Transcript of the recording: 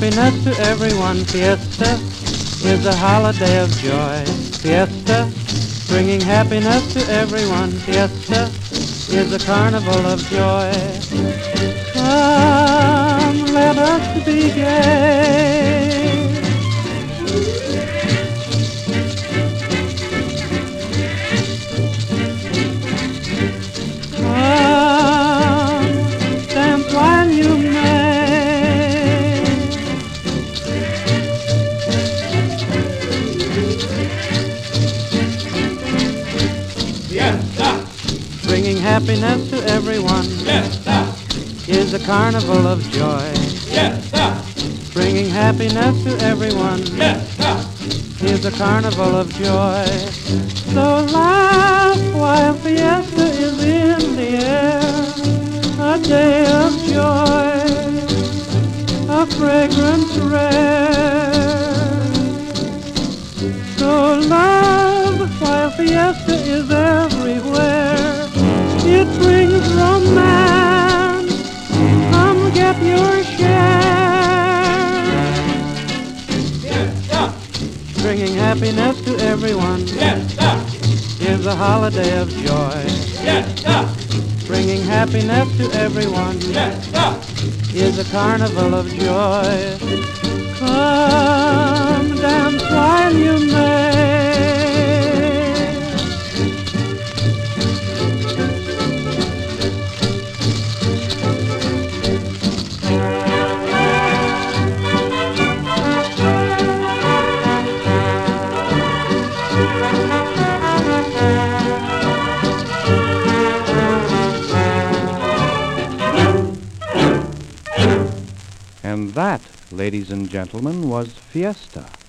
happiness to everyone. Fiesta is a holiday of joy. Fiesta, bringing happiness to everyone. Fiesta is a carnival of joy. Come, let us be gay. Come, dance while you may. Fiesta, Bringing happiness to everyone fiesta, is a carnival of joy. fiesta, Bringing happiness to everyone fiesta, is a carnival of joy. So laugh while fiesta is in the air, a day of joy, a fragrance rare. So love while fiesta is everywhere, it brings romance. Come get your share. fiesta, Bringing happiness to everyone fiesta, is a holiday of joy. fiesta, Bringing happiness to everyone fiesta, is a carnival of joy. Come dance while you may. And that, ladies and gentlemen, was Fiesta.